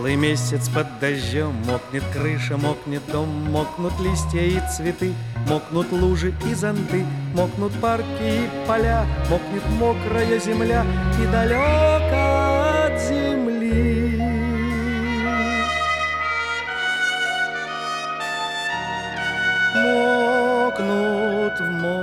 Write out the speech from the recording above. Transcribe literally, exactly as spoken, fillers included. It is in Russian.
Целый месяц под дождем мокнет крыша, мокнет дом, мокнут листья и цветы, мокнут лужи и зонты, мокнут парки и поля, мокнет мокрая земля и далеко от земли. Мокнут в